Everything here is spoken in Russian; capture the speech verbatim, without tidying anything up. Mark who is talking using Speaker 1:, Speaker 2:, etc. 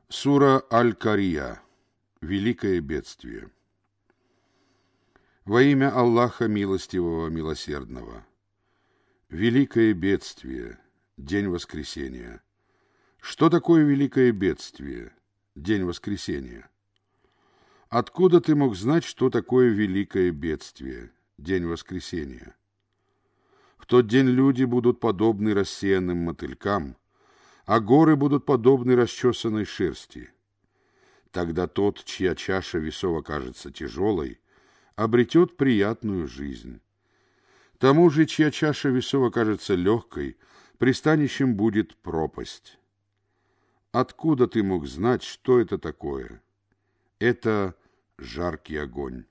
Speaker 1: Сура Аль-Кария. Великое бедствие. Во имя Аллаха Милостивого, Милосердного. Великое бедствие. День воскресения. Что такое великое бедствие? День воскресения. Откуда ты мог знать, что такое великое бедствие? День воскресения. В тот день люди будут подобны рассеянным мотылькам, а горы будут подобны расчесанной шерсти. Тогда тот, чья чаша весов окажется тяжелой, обретет приятную жизнь. Тому же, чья чаша весов окажется легкой, пристанищем будет пропасть. Откуда ты мог знать, что это такое? Это жаркий огонь.